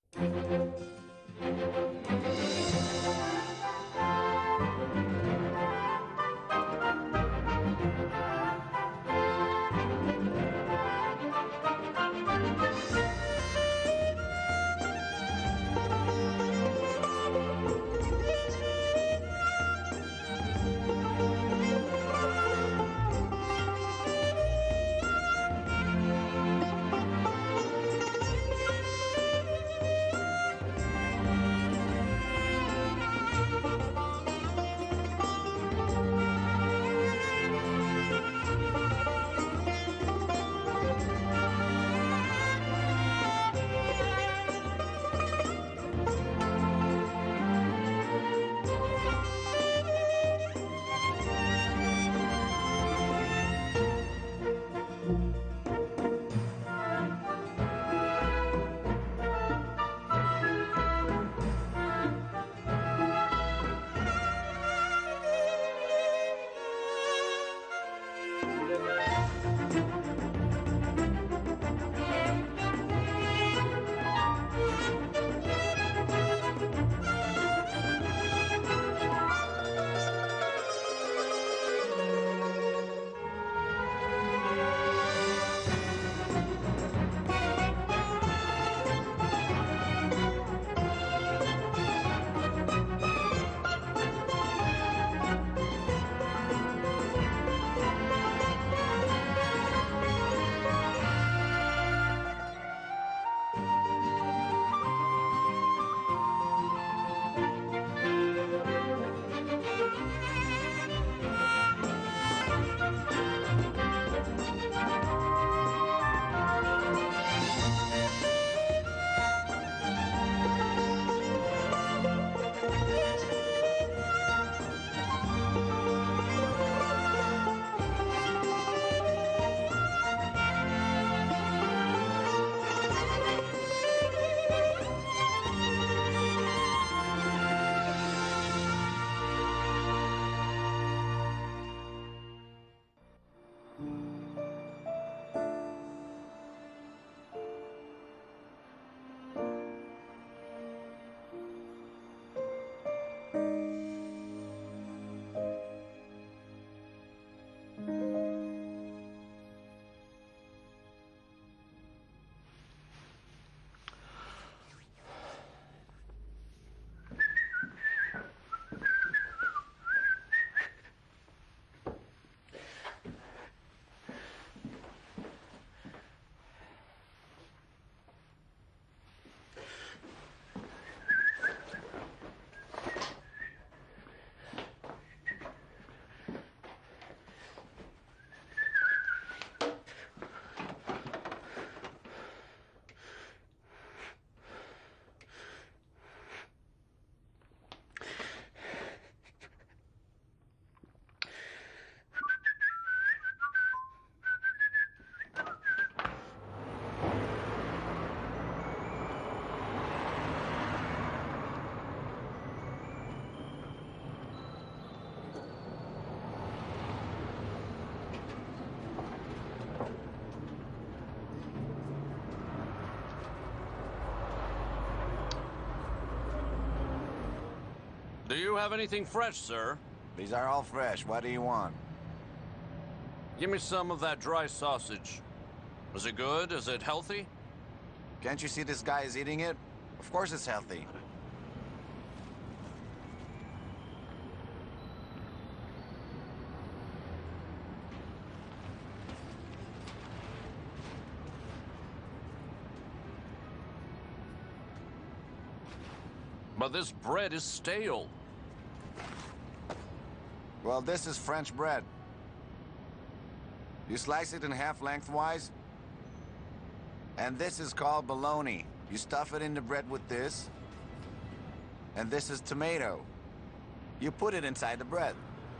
Do you have anything fresh, sir? These are all fresh. What do you want? Give me some of that dry sausage. Is it good? Is it healthy? Can't you see this guy is eating it? Of course it's healthy. But this bread is stale. Well, this is French bread. You slice it in half lengthwise. And this is called bologna. You stuff it in the bread with this. And this is tomato. You put it inside the bread.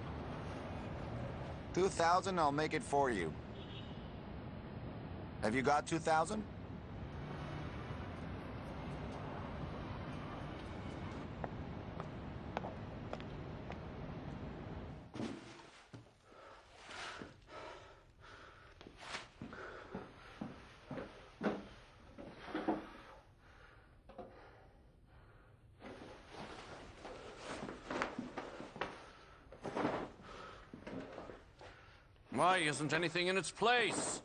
2,000, I'll make it for you. Have you got 2,000? Why isn't anything in its place?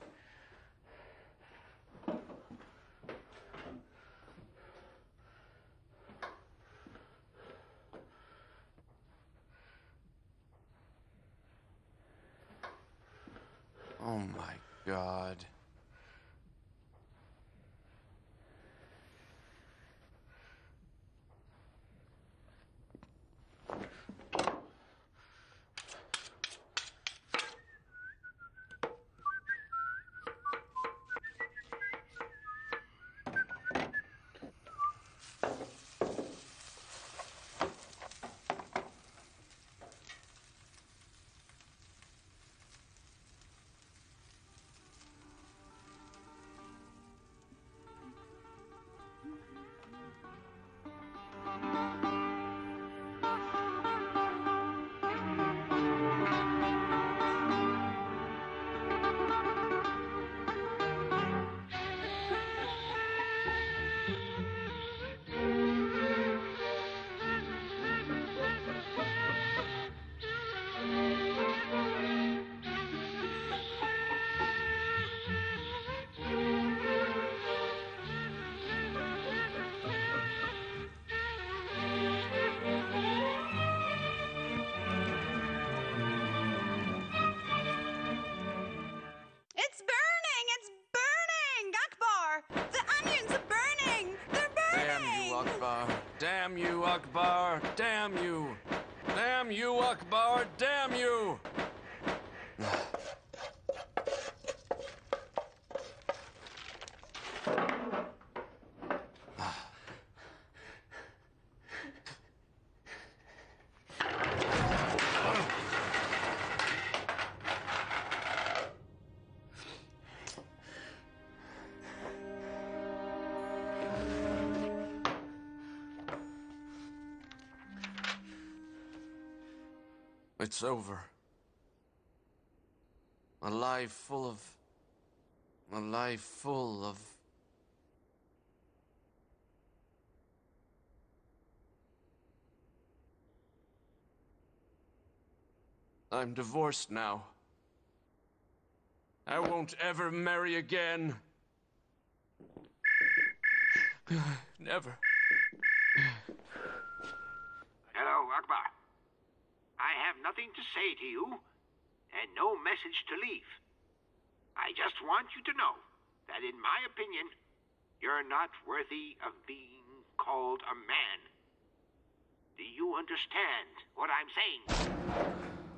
Oh my God. It's burning! It's burning! Akbar! The onions are burning! They're Damn burning! you, Akbar. Damn you, Akbar. Damn you. Damn you, Akbar. Damn you. It's over. A life full of... A life full of... I'm divorced now. I won't ever marry again. Never. Hello, Akbar. I have nothing to say to you, and no message to leave. I just want you to know that, in my opinion, you're not worthy of being called a man. Do you understand what I'm saying?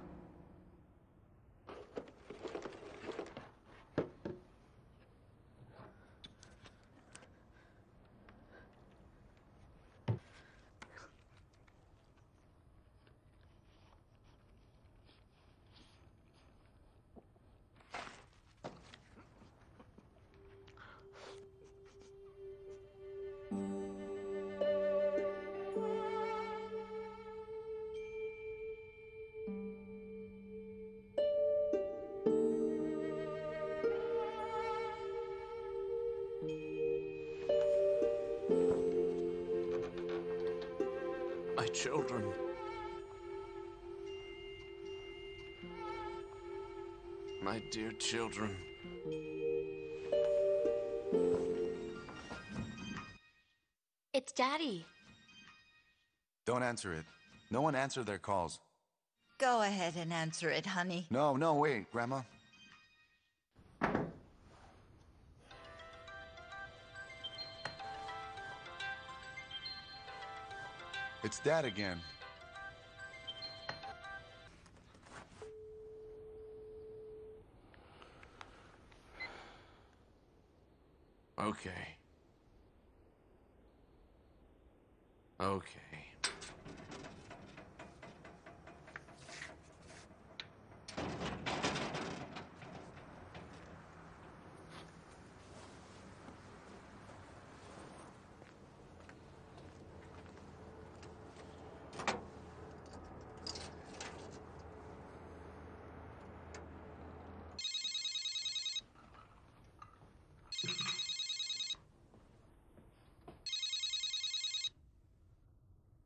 My children. My dear children. It's Daddy. Don't answer it. No one answered their calls. Go ahead and answer it, honey. No, wait, Grandma. It's Dad again. Okay. Okay.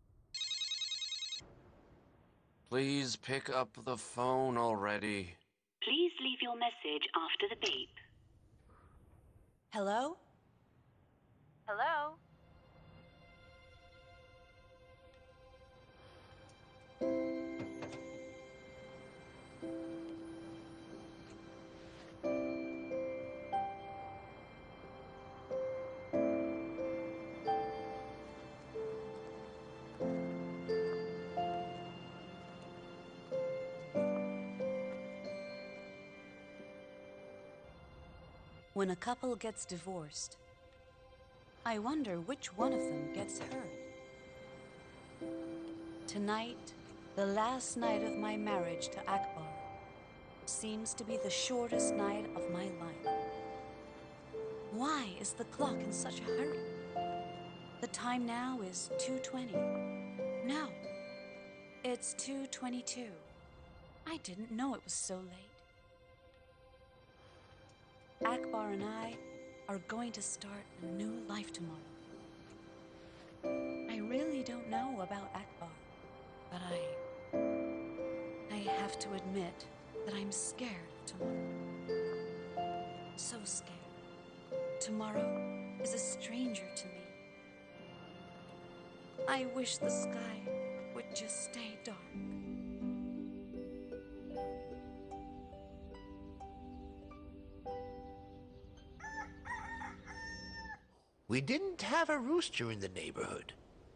Please pick up the phone already. Please leave your message after the beep. Hello? Hello? When a couple gets divorced, I wonder which one of them gets hurt. Tonight, the last night of my marriage to Akbar, seems to be the shortest night of my life. Why is the clock in such a hurry? The time now is 2:20. No, it's 2:22. I didn't know it was so late. Akbar and I are going to start a new life tomorrow. I really don't know about Akbar, but I have to admit that I'm scared of tomorrow. So scared. Tomorrow is a stranger to me. I wish the sky would just stay dark. We didn't have a rooster in the neighborhood.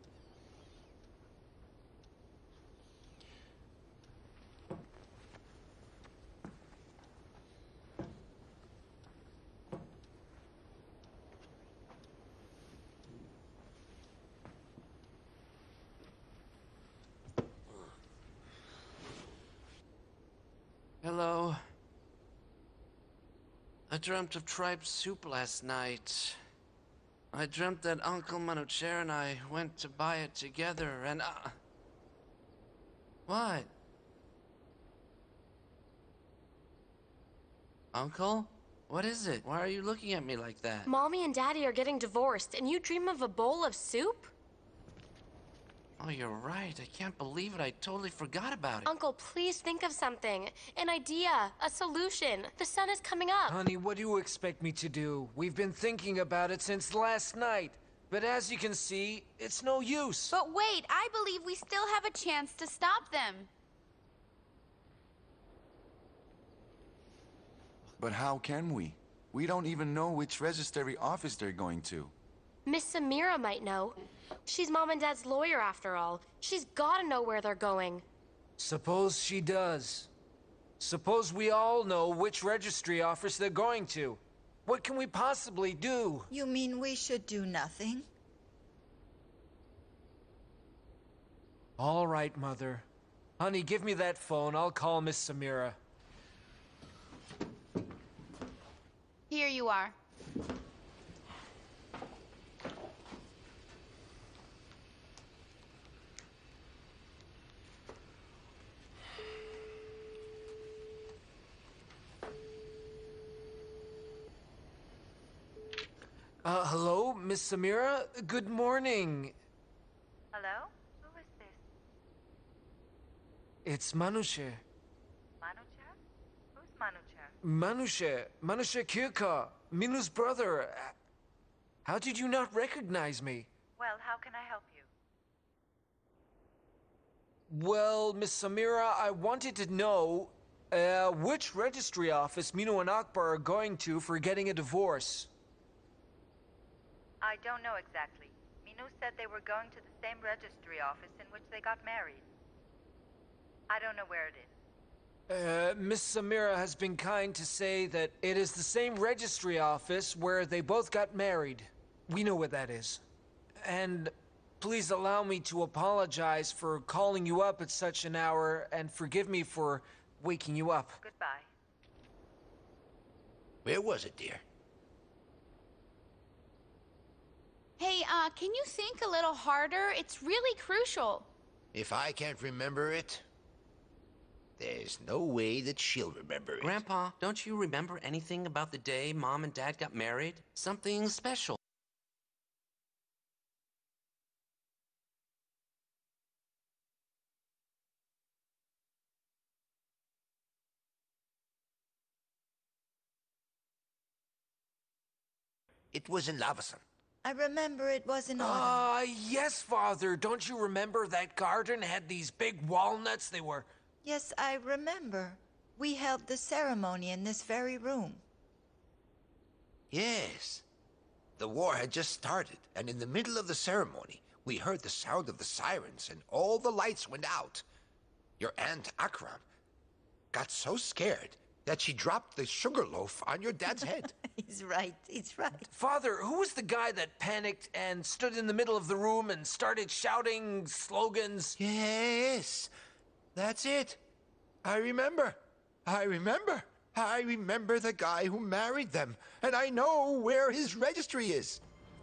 Hello. I dreamt of tripe soup last night. I dreamt that Uncle Manucher and I went to buy it together, and What? Uncle? What is it? Why are you looking at me like that? Mommy and Daddy are getting divorced, and you dream of a bowl of soup? Oh, you're right. I can't believe it. I totally forgot about it. Uncle, please think of something. An idea. A solution. The sun is coming up. Honey, what do you expect me to do? We've been thinking about it since last night. But as you can see, it's no use. But wait, I believe we still have a chance to stop them. But how can we? We don't even know which registry office they're going to. Miss Samira might know. She's Mom and Dad's lawyer, after all. She's gotta know where they're going. Suppose she does. Suppose we all know which registry office they're going to. What can we possibly do? You mean we should do nothing? All right, Mother. Honey, give me that phone. I'll call Miss Samira. Here you are. Hello, Miss Samira? Good morning. Hello? Who is this? It's Manuche. Manucher? Who's Manucher? Manuche Kirka, Minu's brother. How did you not recognize me? Well, how can I help you? Well, Miss Samira, I wanted to know which registry office Minu and Akbar are going to for getting a divorce. I don't know exactly. Minu said they were going to the same registry office in which they got married. I don't know where it is. Miss Samira has been kind to say that it is the same registry office where they both got married. We know where that is. And please allow me to apologize for calling you up at such an hour, and forgive me for waking you up. Goodbye. Where was it, dear? Hey, can you think a little harder? It's really crucial. If I can't remember it, there's no way that she'll remember it. Grandpa, don't you remember anything about the day Mom and Dad got married? Something special. It was in Lavason. I remember it was in autumn. Yes, Father. Don't you remember that garden had these big walnuts? They were... Yes, I remember. We held the ceremony in this very room. Yes. The war had just started, and in the middle of the ceremony, we heard the sound of the sirens, and all the lights went out. Your Aunt Akram got so scared that she dropped the sugar loaf on your dad's head. He's right, he's right. Father, who was the guy that panicked and stood in the middle of the room and started shouting slogans? Yes, that's it. I remember. I remember the guy who married them, and I know where his registry is.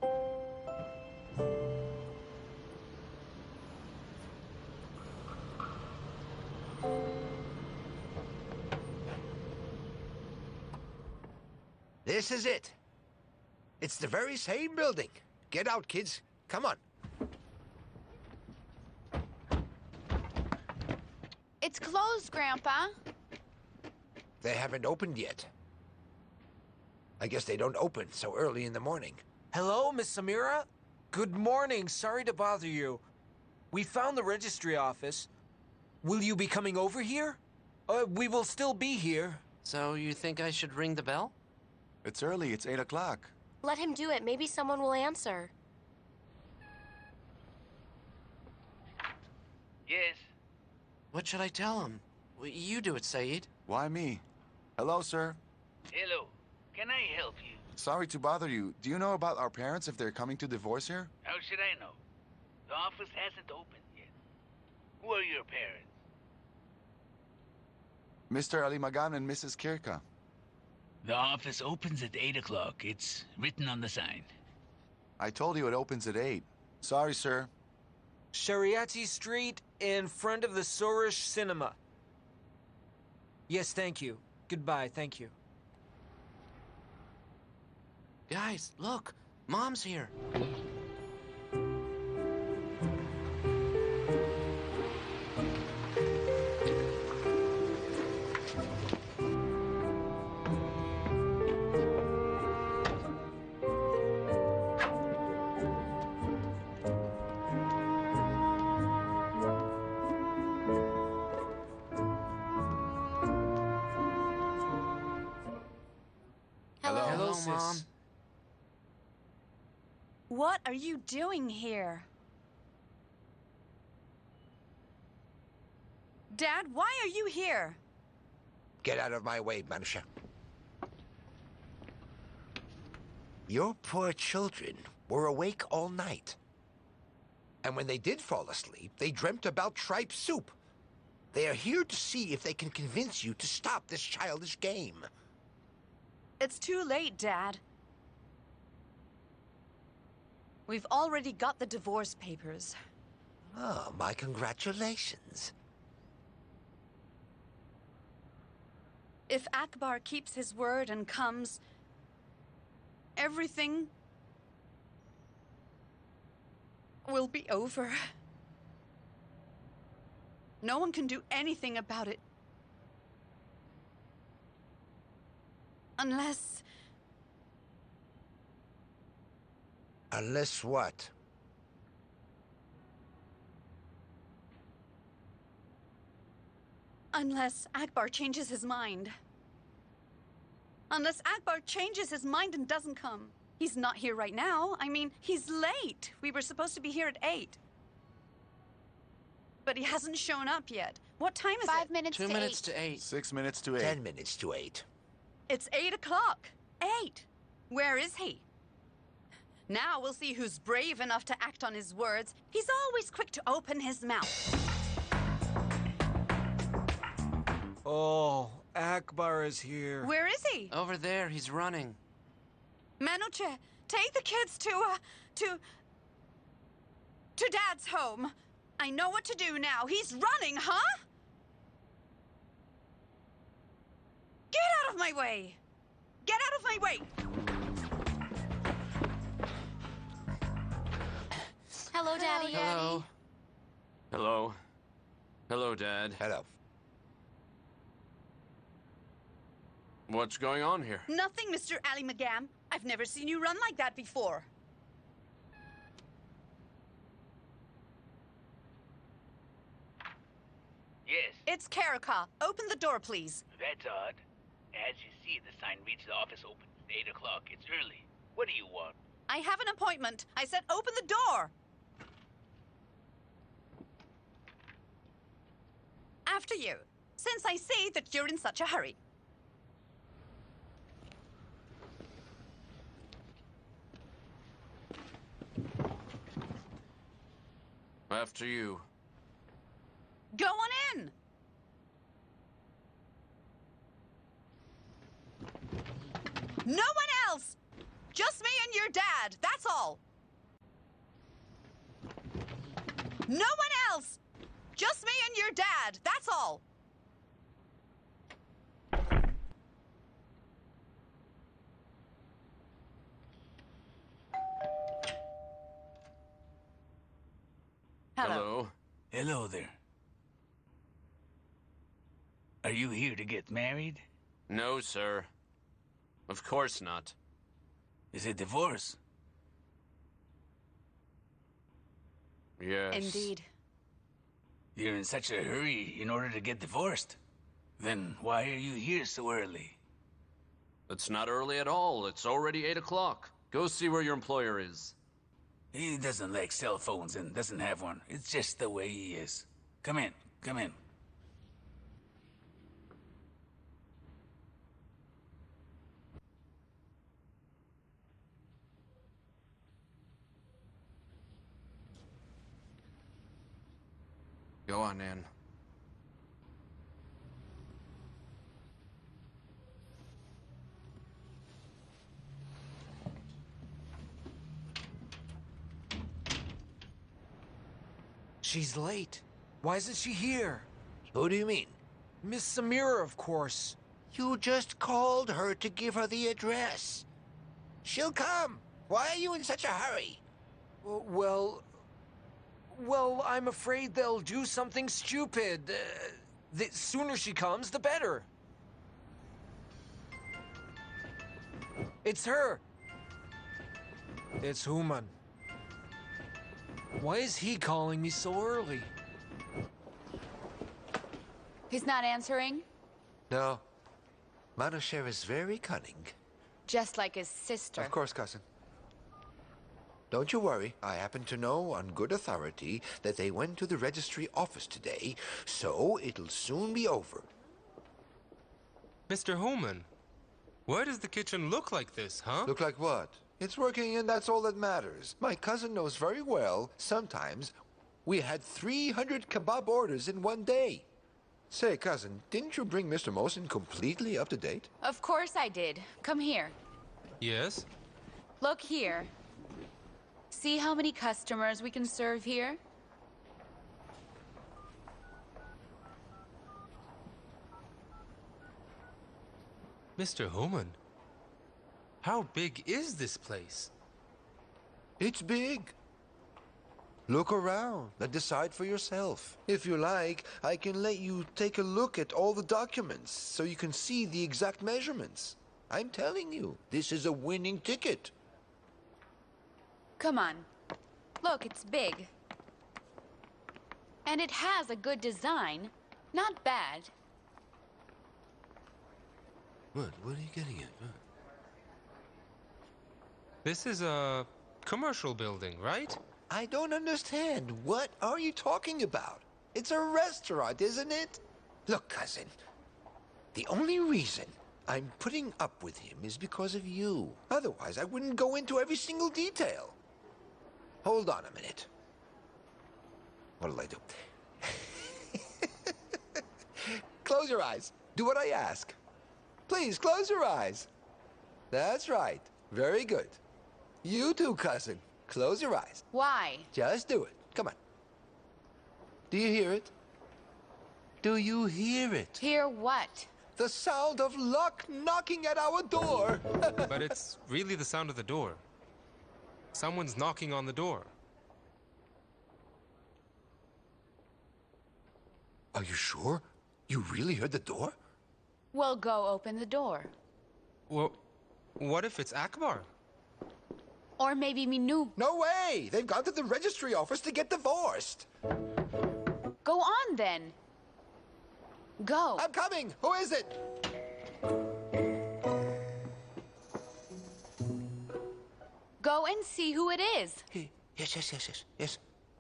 This is it. It's the very same building. Get out, kids. Come on. It's closed, Grandpa. They haven't opened yet. I guess they don't open so early in the morning. Hello, Miss Samira? Good morning. Sorry to bother you. We found the registry office. Will you be coming over here? We will still be here. So you think I should ring the bell? It's early. It's 8 o'clock. Let him do it. Maybe someone will answer. Yes. What should I tell him? Well, you do it, Saeed. Why me? Hello, sir. Hello. Can I help you? Sorry to bother you. Do you know about our parents if they're coming to divorce here? How should I know? The office hasn't opened yet. Who are your parents? Mr. Ali Magan and Mrs. Kirka. The office opens at 8 o'clock. It's written on the sign. I told you it opens at 8. Sorry, sir. Shariati Street in front of the Sourish Cinema. Yes, thank you. Goodbye, thank you. Guys, look. Mom's here. Hello, sis. Mom. What are you doing here? Dad, why are you here? Get out of my way, Manusha. Your poor children were awake all night. And when they did fall asleep, they dreamt about tripe soup. They are here to see if they can convince you to stop this childish game. It's too late, Dad. We've already got the divorce papers. Oh, my congratulations. If Akbar keeps his word and comes, everything will be over. No one can do anything about it. Unless... Unless what? Unless Akbar changes his mind. Unless Akbar changes his mind and doesn't come. He's not here right now. I mean, he's late. We were supposed to be here at 8. But he hasn't shown up yet. What time is it? 5 minutes 2 to minutes 8. to 8. 6 minutes to 8. 10 minutes to 8. It's 8 o'clock. 8. Where is he? Now we'll see who's brave enough to act on his words. He's always quick to open his mouth. Oh, Akbar is here. Where is he? Over there, he's running. Manuche, take the kids to Dad's home. I know what to do now. He's running, huh? Get out of my way! Get out of my way! Hello, Daddy. Hello. Hello. Hello, Dad. Hello. What's going on here? Nothing, Mr. Ali McGam. I've never seen you run like that before. Yes, It's Karaka. Open the door, please. that's odd. As you see, the sign reads the office open at 8 o'clock. It's early. What do you want? I have an appointment. I said open the door. After you, since I see that you're in such a hurry. After you. Go on in. No one else! Just me and your dad, that's all. No one else! Just me and your dad, that's all. Hello. Hello there. Are you here to get married? No, sir. Of course not. Is it divorce? Yes. Indeed. You're in such a hurry in order to get divorced. Then why are you here so early? It's not early at all. It's already 8 o'clock. Go see where your employer is. He doesn't like cell phones and doesn't have one. It's just the way he is. Come in, come in. Go on in. She's late. Why isn't she here? Who do you mean? Miss Samira, of course. You just called her to give her the address. She'll come. Why are you in such a hurry? Well, I'm afraid they'll do something stupid. The sooner she comes, the better. It's her. It's Human. Why is he calling me so early? He's not answering? No. Manocher is very cunning. Just like his sister. Of course, cousin. Don't you worry. I happen to know on good authority that they went to the registry office today, so it'll soon be over. Mr. Holman, why does the kitchen look like this, huh? Look like what? It's working and that's all that matters. My cousin knows very well, sometimes, we had 300 kebab orders in one day. Say, cousin, didn't you bring Mr. Mosin completely up to date? Of course I did. Come here. Yes? Look here. See how many customers we can serve here? Mr. Holman, how big is this place? It's big. Look around and decide for yourself. If you like, I can let you take a look at all the documents so you can see the exact measurements. I'm telling you, this is a winning ticket. Come on. Look, it's big. And it has a good design. Not bad. What are you getting at? This is a commercial building, right? I don't understand. What are you talking about? It's a restaurant, isn't it? Look, cousin, the only reason I'm putting up with him is because of you. Otherwise, I wouldn't go into every single detail. Hold on a minute. What'll I do? Close your eyes. Do what I ask. Please, close your eyes. That's right. Very good. You too, cousin. Close your eyes. Why? Just do it. Come on. Do you hear it? Do you hear it? Hear what? The sound of luck knocking at our door. But it's really the sound of the door. Someone's knocking on the door. Are you sure? You really heard the door? Well, go open the door. Well, What if it's Akbar? Or maybe Minu. No way! They've gone to the registry office to get divorced. Go on, then. Go. I'm coming! Who is it? Go and see who it is. Yes.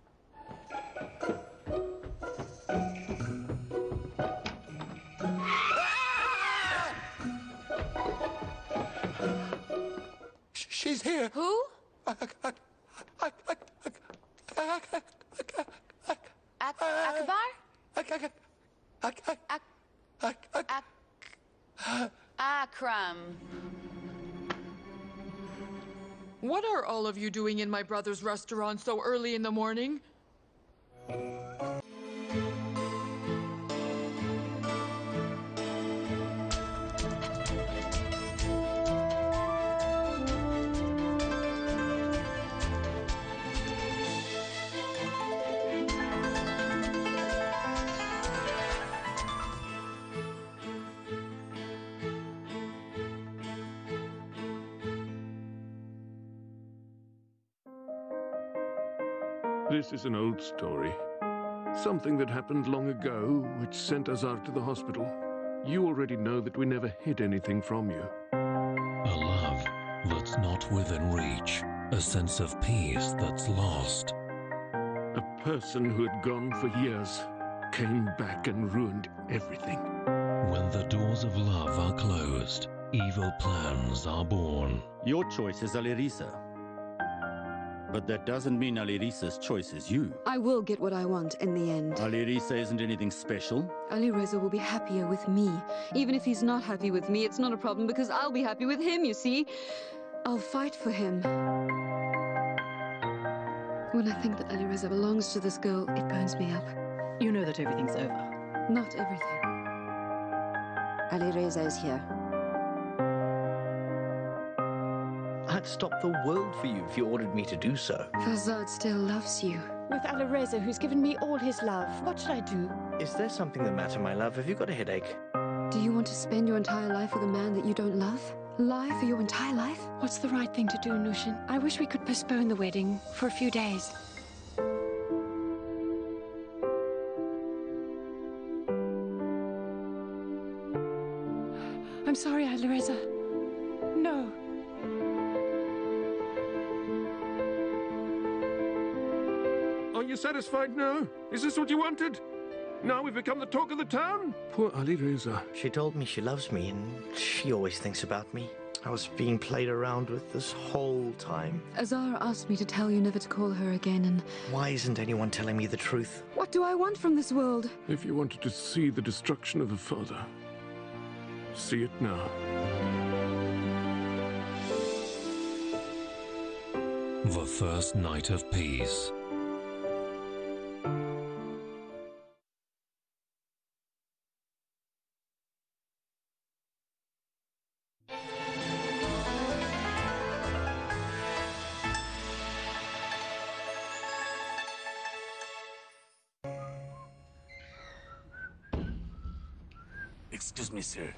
She's here. Who? Akram. What are all of you doing in my brother's restaurant so early in the morning? This is an old story. Something that happened long ago, which sent Azar to the hospital. You already know that we never hid anything from you. A love that's not within reach. A sense of peace that's lost. A person who had gone for years came back and ruined everything. When the doors of love are closed, evil plans are born. Your choice is Alireza. But that doesn't mean Alireza's choice is you. I will get what I want in the end. Alireza isn't anything special. Alireza will be happier with me. Even if he's not happy with me, it's not a problem because I'll be happy with him, you see. I'll fight for him. When I think that Alireza belongs to this girl, it burns me up. You know that everything's over. Not everything. Alireza is here. I'd stop the world for you if you ordered me to do so. Fazad still loves you. With Alireza, who's given me all his love, what should I do? Is there something the matter, my love? Have you got a headache? Do you want to spend your entire life with a man that you don't love? Lie for your entire life? What's the right thing to do, Nushin? I wish we could postpone the wedding for a few days. I'm sorry, Alireza. No. Are you satisfied now? Is this what you wanted? Now we've become the talk of the town? Poor Alireza. She told me she loves me, and she always thinks about me. I was being played around with this whole time. Azar asked me to tell you never to call her again, and... Why isn't anyone telling me the truth? What do I want from this world? If you wanted to see the destruction of a father, see it now. The first night of peace. Excuse me, sir.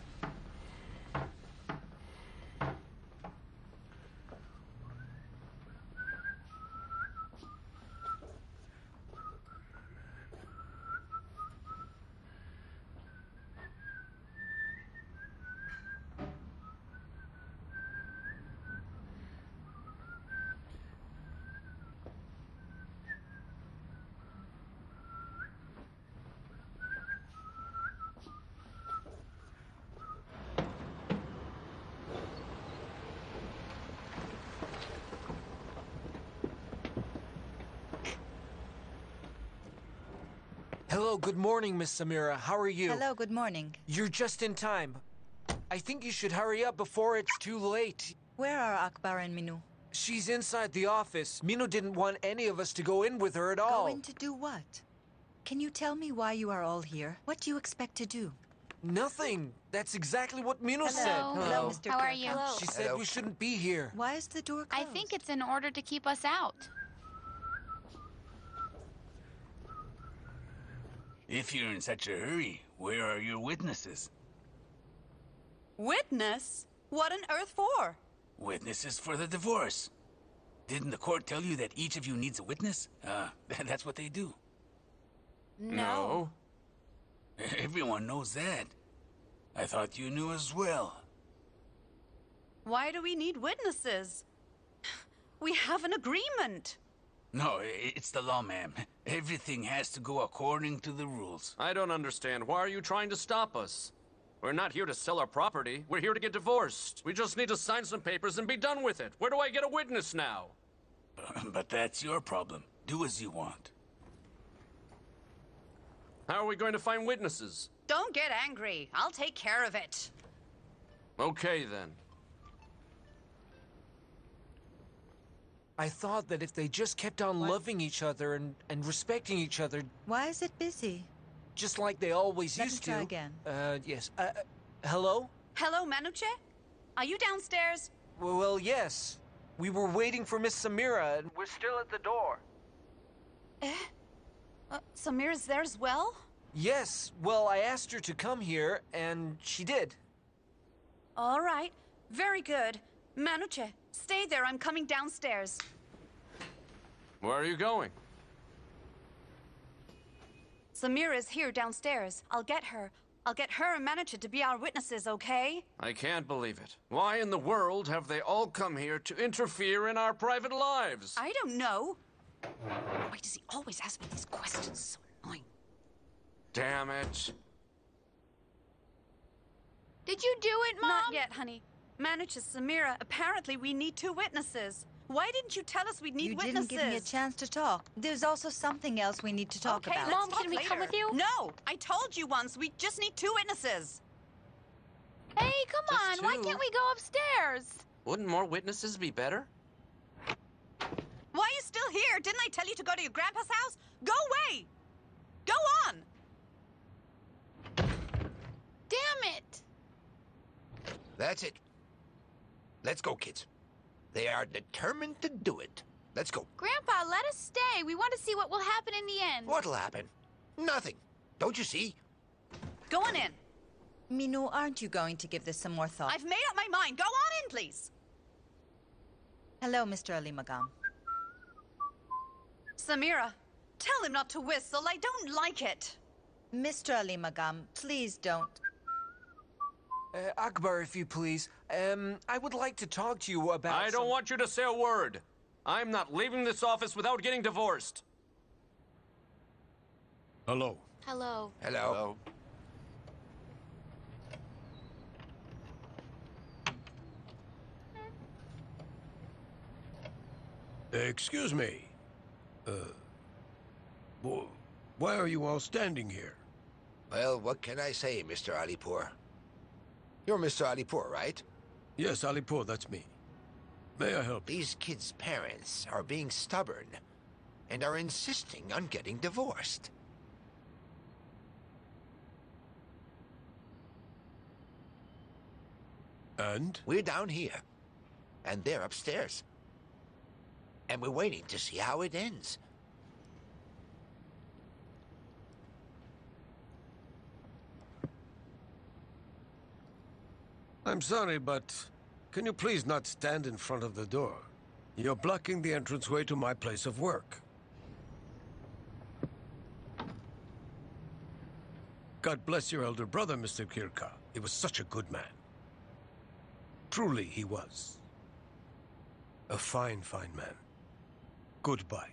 Hello, good morning, Miss Samira. How are you? Hello, good morning. You're just in time. I think you should hurry up before it's too late. Where are Akbar and Minu? She's inside the office. Minu didn't want any of us to go in with her at all. Go in to do what? Can you tell me why you are all here? What do you expect to do? Nothing. That's exactly what Minu said. Hello, Mr. How are Kirk. you? She said we shouldn't be here. Why is the door closed? I think it's in order to keep us out. If you're in such a hurry, where are your witnesses? Witness? What on earth for? Witnesses for the divorce. Didn't the court tell you that each of you needs a witness? That's what they do. No. Everyone knows that. I thought you knew as well. Why do we need witnesses? We have an agreement. No, it's the law, ma'am. Everything has to go according to the rules. I don't understand. Why are you trying to stop us? We're not here to sell our property. We're here to get divorced. We just need to sign some papers and be done with it. Where do I get a witness now? But that's your problem. Do as you want. How are we going to find witnesses? Don't get angry. I'll take care of it. Okay, then. I thought that if they just kept on loving each other and respecting each other... Why is it busy? Just like they always Let me used try to. again. Yes. Hello? Hello, Manuche? Are you downstairs? Well, yes. We were waiting for Miss Samira, and we're still at the door. Samira's there as well? Yes. Well, I asked her to come here, and she did. All right. Very good. Manuche, stay there. I'm coming downstairs. Where are you going? Samira's here downstairs. I'll get her. I'll get her and Manuche to be our witnesses, okay? I can't believe it. Why in the world have they all come here to interfere in our private lives? I don't know. Why does he always ask me these questions? So annoying. Damn it. Did you do it, Mom? Not yet, honey. Manuche, Samira, apparently we need 2 witnesses. Why didn't you tell us we'd need witnesses? You didn't give me a chance to talk. There's also something else we need to talk about. Mom, can we come with you? No, I told you once. We just need 2 witnesses. Hey, come on. Why can't we go upstairs? Wouldn't more witnesses be better? Why are you still here? Didn't I tell you to go to your grandpa's house? Go away! Go on! Damn it! That's it. Let's go, kids. They are determined to do it. Let's go. Grandpa, let us stay. We want to see what will happen in the end. What'll happen? Nothing. Don't you see? Go on in. Minou, aren't you going to give this some more thought? I've made up my mind. Go on in, please. Hello, Mr. Ali Magam. Samira, tell him not to whistle. I don't like it. Mr. Ali Magam, please don't. Akbar, if you please. I would like to talk to you about I don't want you to say a word. I'm not leaving this office without getting divorced. Hello. Hello. Hello. Excuse me. Why are you all standing here? Well, what can I say, Mr. Alipur? You're Mr. Alipur, right? Yes, Alipur, that's me. May I help? These kids' parents are being stubborn and are insisting on getting divorced. And? We're down here, and they're upstairs. And we're waiting to see how it ends. I'm sorry, but can you please not stand in front of the door? You're blocking the entranceway to my place of work. God bless your elder brother, Mr. Kirka. He was such a good man. Truly, he was. A fine, fine man. Goodbye.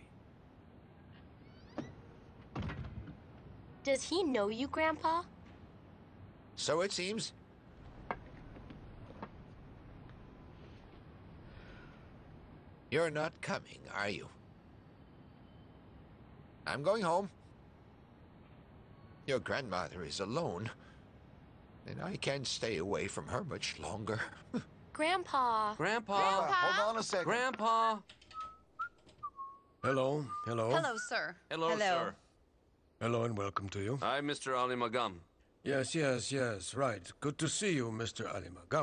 Does he know you, Grandpa? So it seems. You're not coming, are you? I'm going home. Your grandmother is alone, and I can't stay away from her much longer. Grandpa. Grandpa. Hold on a second. Grandpa. Hello, hello. Hello, sir. Hello, sir. Hello and welcome to you. I'm Mr. Ali Magam. Yes, right. Good to see you, Mr. Ali Magam.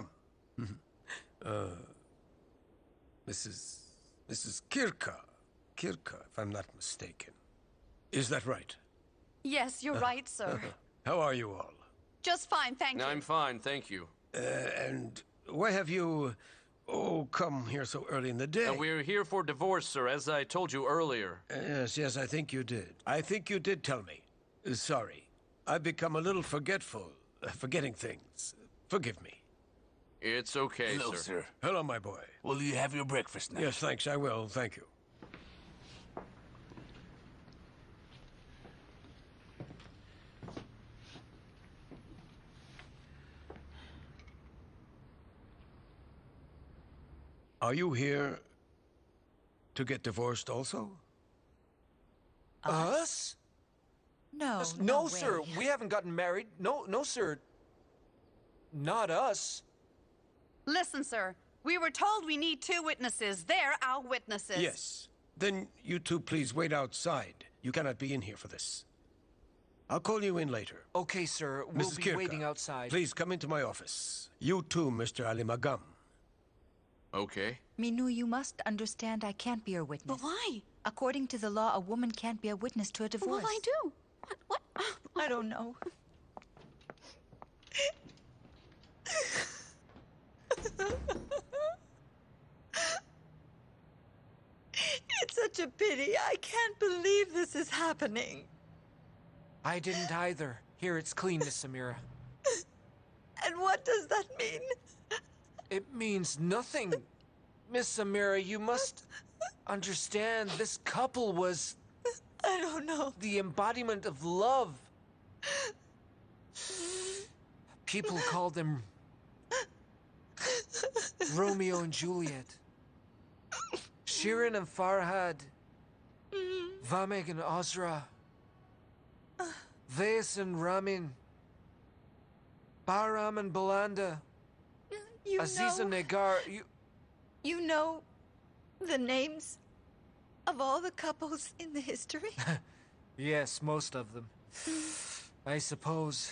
Mrs. Kirka, if I'm not mistaken. Is that right? Yes, you're right, sir. How are you all? Just fine, thank you. I'm fine, thank you. And why have you Oh, come here so early in the day. And we're here for divorce, sir, as I told you earlier. Yes, I think you did. I think you did tell me. Sorry. I've become a little forgetful, forgetting things. Forgive me. It's okay, Hello, sir. sir. Hello, my boy. Will you have your breakfast now? Yes, thanks, I will. Thank you. Are you here to get divorced also? Us? No, No, sir. We haven't gotten married. No, sir. Not us. Listen, sir. We were told we need 2 witnesses. They're our witnesses. Yes. Then you two please wait outside. You cannot be in here for this. I'll call you in later. Okay, sir. We'll Mrs. be Kirka, waiting outside. Please come into my office. You too, Mr. Ali Magam. Okay. Minu, you must understand I can't be your witness. But why? According to the law, a woman can't be a witness to a divorce. Well, I do. What? I don't know. It's such a pity. I can't believe this is happening. I didn't either. Here, it's clean, Miss Samira. And what does that mean? It means nothing. Miss Samira, you must understand this couple was... I don't know. The embodiment of love. People called them Romeo and Juliet. Shirin and Farhad. Vamek and Ozra. Vais and Ramin. Bahram and Belanda. You Aziza know... Negar, You know the names of all the couples in the history? Yes, most of them. I suppose.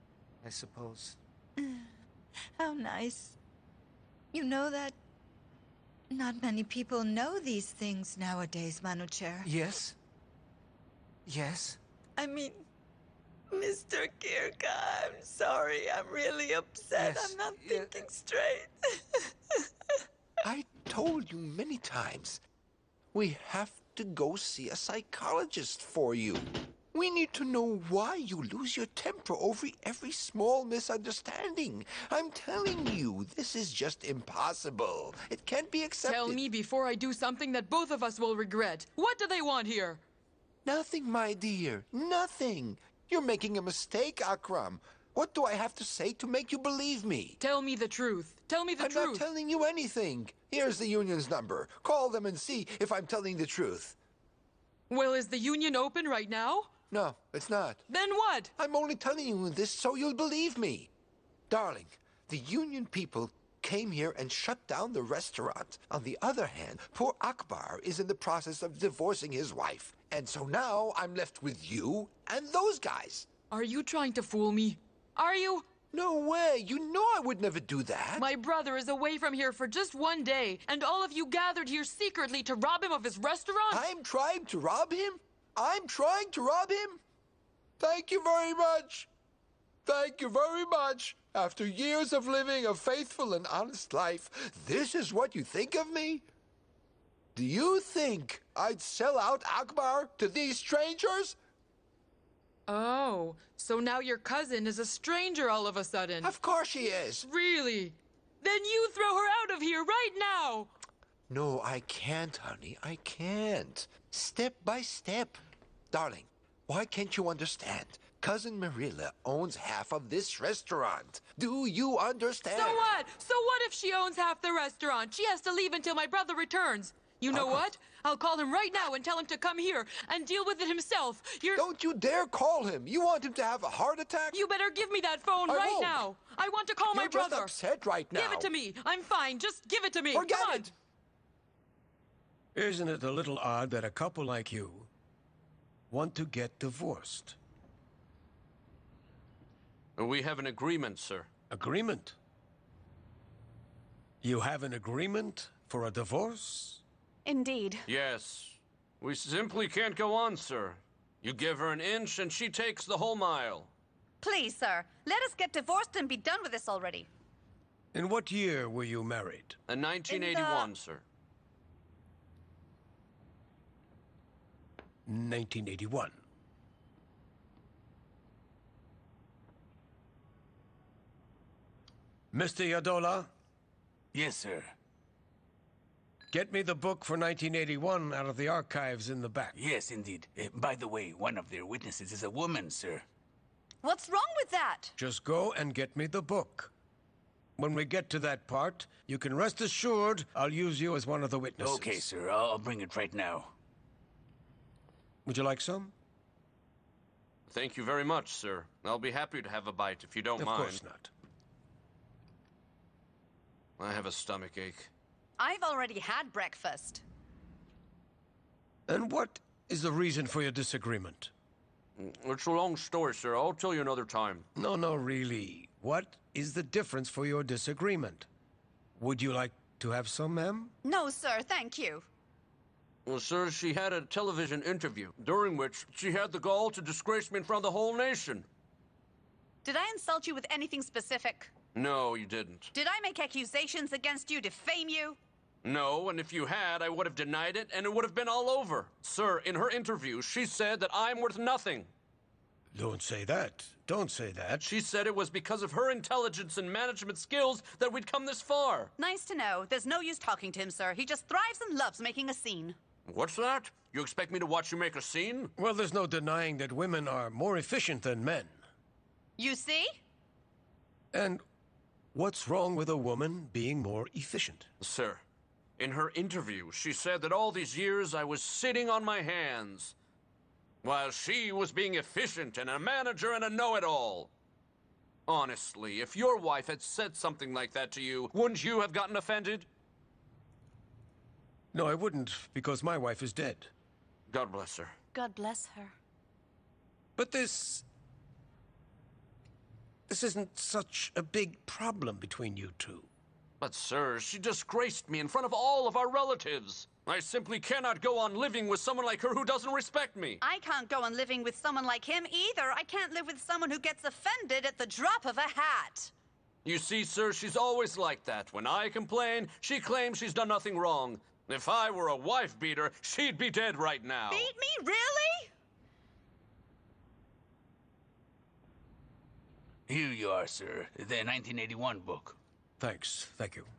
How nice. You know that not many people know these things nowadays, Manucher. Yes? Yes? I mean, Mr. Kirka, I'm sorry. I'm really upset. Yes, I'm not thinking straight. I told you many times, we have to go see a psychologist for you. We need to know why you lose your temper over every small misunderstanding. I'm telling you, this is just impossible. It can't be accepted. Tell me before I do something that both of us will regret. What do they want here? Nothing, my dear. Nothing. You're making a mistake, Akram. What do I have to say to make you believe me? Tell me the truth. Tell me the truth. I'm not telling you anything. Here's the union's number. Call them and see if I'm telling the truth. Well, is the union open right now? No, it's not. Then what? I'm only telling you this so you'll believe me. Darling, the union people came here and shut down the restaurant. On the other hand, poor Akbar is in the process of divorcing his wife. And so now I'm left with you and those guys. Are you trying to fool me? Are you? No way. You know I would never do that. My brother is away from here for just 1 day, and all of you gathered here secretly to rob him of his restaurant? I'm trying to rob him? I'm trying to rob him? Thank you very much. Thank you very much. After years of living a faithful and honest life, this is what you think of me? Do you think I'd sell out Akbar to these strangers? Oh, so now your cousin is a stranger all of a sudden. Of course she is. Really? Then you throw her out of here right now! No, I can't, honey. I can't. Step by step. Darling, why can't you understand? Cousin Marilla owns half of this restaurant. Do you understand? So what? So what if she owns half the restaurant? She has to leave until my brother returns. You know what? I'll call him right now and tell him to come here and deal with it himself. Don't you dare call him. You want him to have a heart attack? You better give me that phone right now. I want to call my brother. You're just upset right now. Give it to me. I'm fine. Just give it to me. Forget Come on. it. Isn't it a little odd that a couple like you want to get divorced? We have an agreement, sir. Agreement? You have an agreement for a divorce? Indeed. Yes. We simply can't go on, sir. You give her an inch and she takes the whole mile. Please, sir, let us get divorced and be done with this already. In what year were you married? In 1981, sir. 1981. Mr. Yadola? Yes, sir. Get me the book for 1981 out of the archives in the back. Yes, indeed. By the way, one of their witnesses is a woman, sir. What's wrong with that? Just go and get me the book. When we get to that part, you can rest assured I'll use you as one of the witnesses. Okay, sir. I'll bring it right now. Would you like some? Thank you very much, sir. I'll be happy to have a bite if you don't mind. Of course not. I have a stomach ache. I've already had breakfast. And what is the reason for your disagreement? It's a long story, sir. I'll tell you another time. No, really. What is the difference for your disagreement? Would you like to have some, ma'am? No, sir, thank you. Well, sir, she had a television interview, during which she had the gall to disgrace me in front of the whole nation. Did I insult you with anything specific? No, you didn't. Did I make accusations against you, defame you? No, and if you had, I would have denied it, and it would have been all over. Sir, in her interview, she said that I'm worth nothing. Don't say that. Don't say that. She said it was because of her intelligence and management skills that we'd come this far. Nice to know. There's no use talking to him, sir. He just thrives and loves making a scene. What's that? You expect me to watch you make a scene? Well, there's no denying that women are more efficient than men. You see? And what's wrong with a woman being more efficient? Sir, in her interview, she said that all these years I was sitting on my hands, while she was being efficient and a manager and a know-it-all. Honestly, if your wife had said something like that to you, wouldn't you have gotten offended? No, I wouldn't, because my wife is dead. God bless her. God bless her. But this isn't such a big problem between you two. But, sir, she disgraced me in front of all of our relatives. I simply cannot go on living with someone like her who doesn't respect me. I can't go on living with someone like him either. I can't live with someone who gets offended at the drop of a hat. You see, sir, she's always like that. When I complain, she claims she's done nothing wrong. If I were a wife-beater, she'd be dead right now. Beat me? Really? Here you are, sir. The 1981 book. Thanks. Thank you.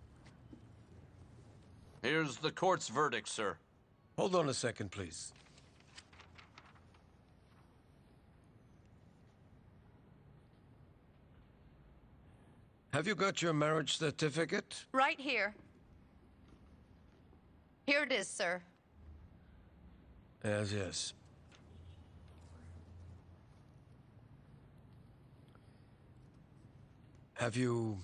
Here's the court's verdict, sir. Hold on a second, please. Have you got your marriage certificate? Right here. Here it is, sir. Yes. Have you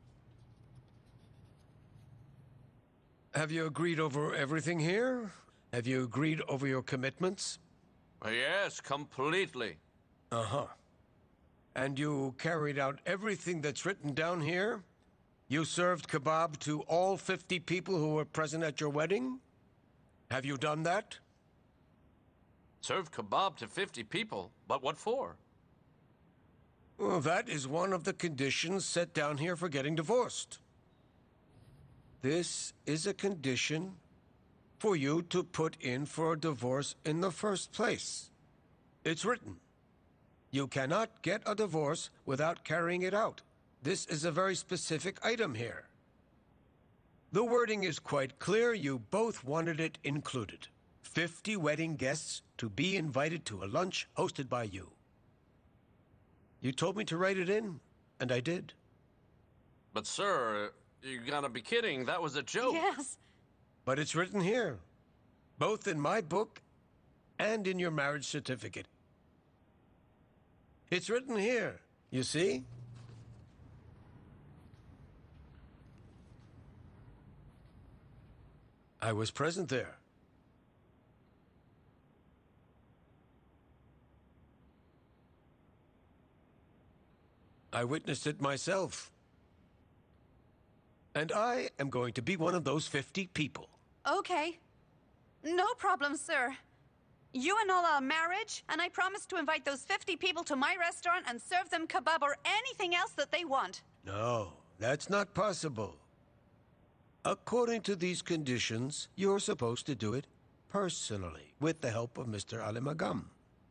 agreed over everything here? Have you agreed over your commitments? Yes, completely. Uh-huh. And you carried out everything that's written down here? You served kebab to all 50 people who were present at your wedding? Have you done that? Served kebab to 50 people? But what for? Well, that is one of the conditions set down here for getting divorced. This is a condition for you to put in for a divorce in the first place. It's written. You cannot get a divorce without carrying it out. This is a very specific item here. The wording is quite clear. You both wanted it included. 50 wedding guests to be invited to a lunch hosted by you. You told me to write it in, and I did. But, sir, you gotta be kidding. That was a joke. Yes. But it's written here, both in my book and in your marriage certificate. It's written here, you see? I was present there. I witnessed it myself. And I am going to be one of those 50 people. Okay. No problem, sir. You annul our marriage, and I promise to invite those 50 people to my restaurant and serve them kebab or anything else that they want. No, that's not possible. According to these conditions, you're supposed to do it personally, with the help of Mr. Ali Magam.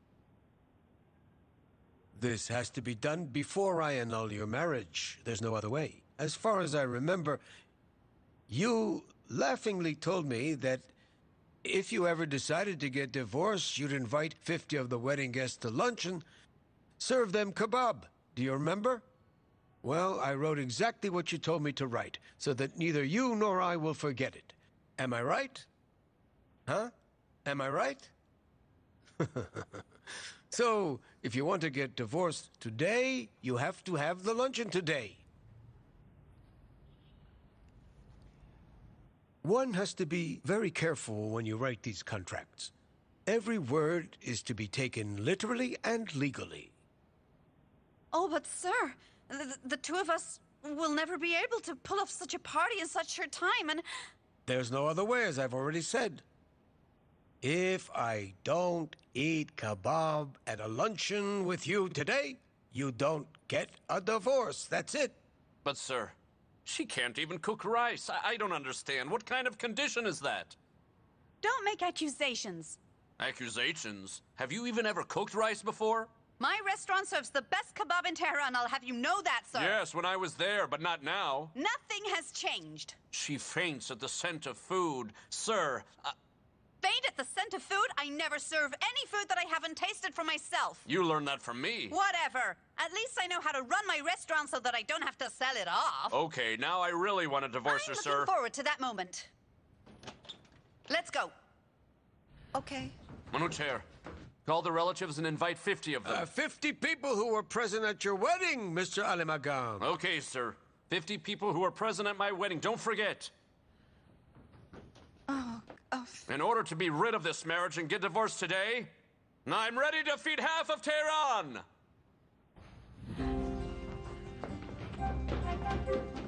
This has to be done before I annul your marriage. There's no other way. As far as I remember, you laughingly told me that if you ever decided to get divorced, you'd invite 50 of the wedding guests to lunch and serve them kebab. Do you remember? Well, I wrote exactly what you told me to write, so that neither you nor I will forget it. Am I right? Huh? Am I right? So, if you want to get divorced today, you have to have the luncheon today. One has to be very careful when you write these contracts. Every word is to be taken literally and legally. Oh, but sir, the two of us will never be able to pull off such a party in such short time, and... There's no other way, as I've already said. If I don't eat kebab at a luncheon with you today, you don't get a divorce. That's it. But, sir, she can't even cook rice. I don't understand. What kind of condition is that? Don't make accusations. Accusations? Have you even ever cooked rice before? My restaurant serves the best kebab in Tehran, I'll have you know that, sir. Yes, when I was there, but not now. Nothing has changed. She faints at the scent of food. Sir, Faint at the scent of food? I never serve any food that I haven't tasted for myself. You learned that from me. Whatever. At least I know how to run my restaurant so that I don't have to sell it off. Okay, now I really want to divorce her, sir. I'm looking forward to that moment. Let's go. Okay. Manucher, call the relatives and invite 50 of them. 50 people who were present at your wedding, Mr. Ali Magam. Okay, sir. 50 people who were present at my wedding. Don't forget. In order to be rid of this marriage and get divorced today, I'm ready to feed half of Tehran!